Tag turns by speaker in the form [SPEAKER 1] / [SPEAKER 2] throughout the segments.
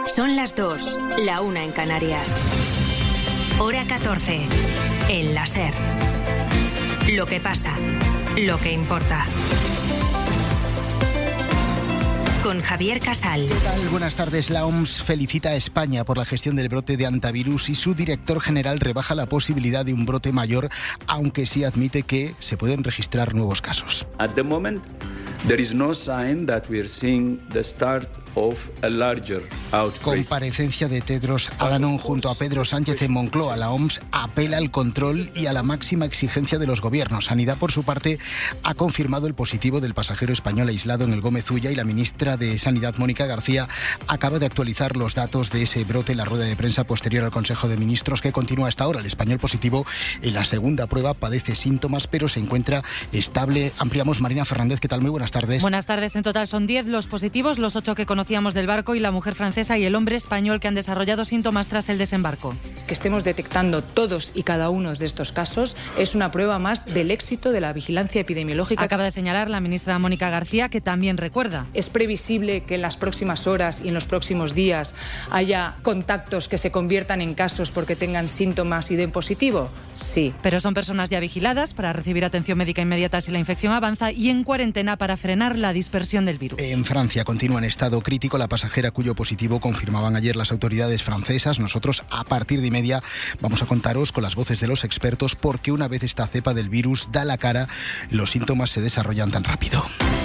[SPEAKER 1] Son las 2, la 1 en Canarias. Hora 14, en la SER. Lo que pasa, lo que importa. Con Javier Casal.
[SPEAKER 2] ¿Qué tal? Buenas tardes. La OMS felicita a España por la gestión del brote de hantavirus y su director general rebaja la posibilidad de un brote mayor, aunque sí admite que se pueden registrar nuevos casos.
[SPEAKER 3] At the moment, there is no sign that we are seeing the start of a larger outbreak.
[SPEAKER 2] Comparecencia de Tedros Adhanom junto a Pedro Sánchez en Moncloa. La OMS apela al control y a la máxima exigencia de los gobiernos. Sanidad, por su parte, ha confirmado el positivo del pasajero español aislado en el Gómez Ulla y la ministra de Sanidad, Mónica García, acaba de actualizar los datos de ese brote en la rueda de prensa posterior al Consejo de Ministros que continúa hasta ahora. El español positivo en la segunda prueba padece síntomas pero se encuentra estable. Ampliamos. Marina Fernández, ¿qué tal? Muy buenas tardes.
[SPEAKER 4] Buenas tardes. En total son 10 los positivos, los 8 que conocíamos del barco y la mujer francesa y el hombre español que han desarrollado síntomas tras el desembarco.
[SPEAKER 5] Que estemos detectando todos y cada uno de estos casos es una prueba más del éxito de la vigilancia epidemiológica.
[SPEAKER 4] Acaba de señalar la ministra Mónica García, que también recuerda.
[SPEAKER 5] ¿Es previsible que en las próximas horas y en los próximos días haya contactos que se conviertan en casos porque tengan síntomas y den positivo? Sí.
[SPEAKER 4] Pero son personas ya vigiladas para recibir atención médica inmediata si la infección avanza y en cuarentena para frenar la dispersión del virus.
[SPEAKER 2] En Francia continúa en estado crítico la pasajera cuyo positivo confirmaban ayer las autoridades francesas. Nosotros a partir de 1:30 vamos a contaros con las voces de los expertos porque una vez esta cepa del virus da la cara, los síntomas se desarrollan tan rápido.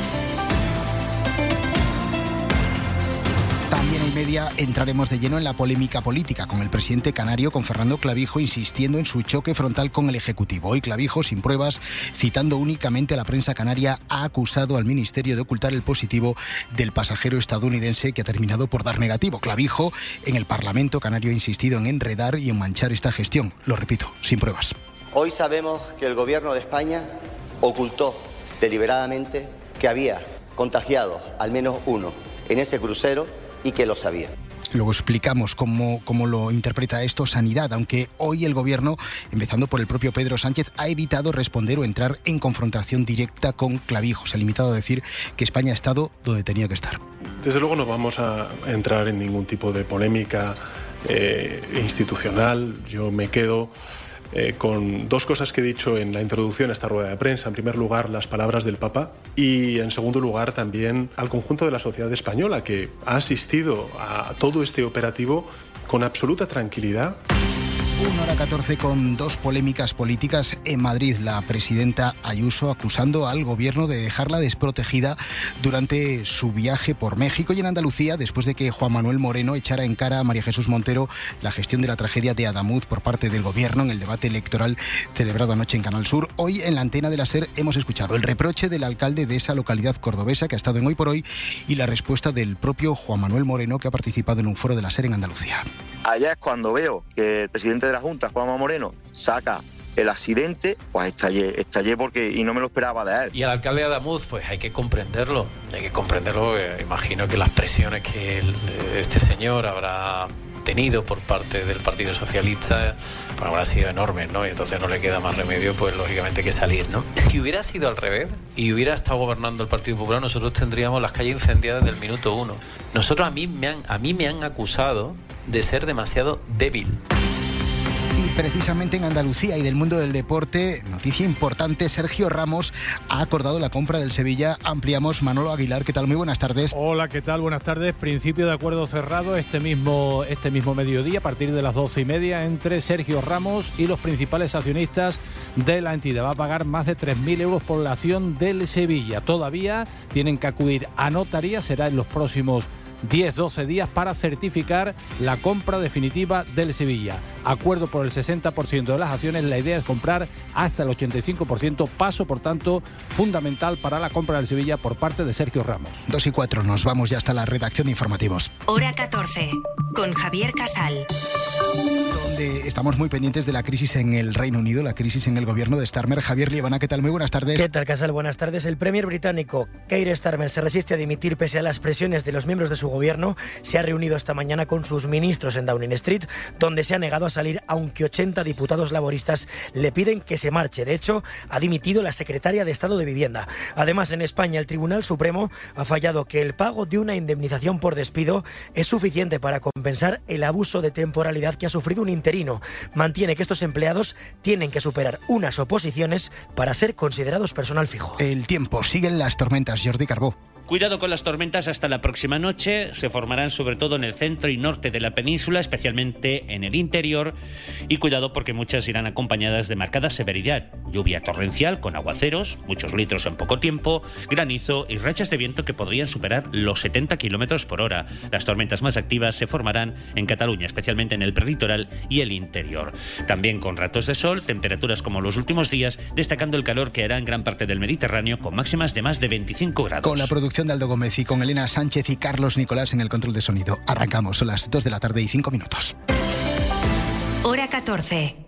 [SPEAKER 2] También a 1:30 entraremos de lleno en la polémica política con el presidente canario, con Fernando Clavijo, insistiendo en su choque frontal con el Ejecutivo. Hoy Clavijo, sin pruebas, citando únicamente a la prensa canaria, ha acusado al Ministerio de ocultar el positivo del pasajero estadounidense que ha terminado por dar negativo. Clavijo, en el Parlamento canario, ha insistido en enredar y en manchar esta gestión. Lo repito, sin pruebas.
[SPEAKER 6] Hoy sabemos que el Gobierno de España ocultó deliberadamente que había contagiado al menos uno en ese crucero y que lo sabía.
[SPEAKER 2] Luego explicamos cómo lo interpreta esto Sanidad, aunque hoy el Gobierno, empezando por el propio Pedro Sánchez, ha evitado responder o entrar en confrontación directa con Clavijo. Se ha limitado a decir que España ha estado donde tenía que estar.
[SPEAKER 7] Desde luego no vamos a entrar en ningún tipo de polémica institucional. Yo me quedo con dos cosas que he dicho en la introducción a esta rueda de prensa. En primer lugar, las palabras del Papa y, en segundo lugar, también al conjunto de la sociedad española que ha asistido a todo este operativo con absoluta tranquilidad.
[SPEAKER 2] 1:14 con dos polémicas políticas en Madrid. La presidenta Ayuso acusando al gobierno de dejarla desprotegida durante su viaje por México, y en Andalucía, después de que Juan Manuel Moreno echara en cara a María Jesús Montero la gestión de la tragedia de Adamuz por parte del gobierno en el debate electoral celebrado anoche en Canal Sur. Hoy en la antena de la SER hemos escuchado el reproche del alcalde de esa localidad cordobesa que ha estado en Hoy por Hoy y la respuesta del propio Juan Manuel Moreno, que ha participado en un foro de la SER en Andalucía.
[SPEAKER 8] Allá es cuando veo que el presidente de la Junta, Juanma Moreno, saca el accidente, pues estallé porque y no me lo esperaba de él.
[SPEAKER 9] Y al alcalde de Adamuz, pues hay que comprenderlo, imagino que las presiones que este señor habrá tenido por parte del Partido Socialista pues habrá sido enormes, ¿no? Y entonces no le queda más remedio, pues lógicamente, que salir, ¿no? Si hubiera sido al revés y hubiera estado gobernando el Partido Popular, nosotros tendríamos las calles incendiadas desde el minuto 1. A mí me han acusado de ser demasiado débil.
[SPEAKER 2] Y precisamente en Andalucía y del mundo del deporte, noticia importante, Sergio Ramos ha acordado la compra del Sevilla. Ampliamos. Manolo Aguilar, ¿qué tal? Muy buenas tardes.
[SPEAKER 10] Hola, ¿qué tal? Buenas tardes. Principio de acuerdo cerrado este mismo mediodía, a partir de las 12:30, entre Sergio Ramos y los principales accionistas de la entidad. Va a pagar más de 3.000 euros por la acción del Sevilla. Todavía tienen que acudir a notaría, será en los próximos 10-12 días para certificar la compra definitiva del Sevilla. Acuerdo por el 60% de las acciones, la idea es comprar hasta el 85%, paso por tanto fundamental para la compra del Sevilla por parte de Sergio Ramos.
[SPEAKER 2] 2:04, nos vamos ya hasta la redacción de informativos.
[SPEAKER 1] Hora 14, con Javier Casal.
[SPEAKER 2] Donde estamos muy pendientes de la crisis en el Reino Unido, la crisis en el gobierno de Starmer. Javier Liebana, ¿qué tal? Muy buenas tardes.
[SPEAKER 11] ¿Qué tal, Casal? Buenas tardes. El premier británico Keir Starmer se resiste a dimitir pese a las presiones de los miembros de su gobierno. Se ha reunido esta mañana con sus ministros en Downing Street, donde se ha negado a salir, aunque 80 diputados laboristas le piden que se marche. De hecho, ha dimitido la secretaria de Estado de Vivienda. Además, en España, el Tribunal Supremo ha fallado que el pago de una indemnización por despido es suficiente para compensar el abuso de temporalidad que ha sufrido un interino. Mantiene que estos empleados tienen que superar unas oposiciones para ser considerados personal fijo.
[SPEAKER 2] El tiempo, siguen las tormentas. Jordi Carbó.
[SPEAKER 12] Cuidado con las tormentas hasta la próxima noche. Se formarán sobre todo en el centro y norte de la península, especialmente en el interior. Y cuidado porque muchas irán acompañadas de marcada severidad. Lluvia torrencial con aguaceros, muchos litros en poco tiempo, granizo y rachas de viento que podrían superar los 70 kilómetros por hora. Las tormentas más activas se formarán en Cataluña, especialmente en el prelitoral y el interior. También con ratos de sol, temperaturas como los últimos días, destacando el calor que hará en gran parte del Mediterráneo con máximas de más de 25 grados.
[SPEAKER 2] Con la producción de Aldo Gómez y con Elena Sánchez y Carlos Nicolás en el control de sonido. Arrancamos, son las 2 de la tarde y 5 minutos.
[SPEAKER 1] Hora 14.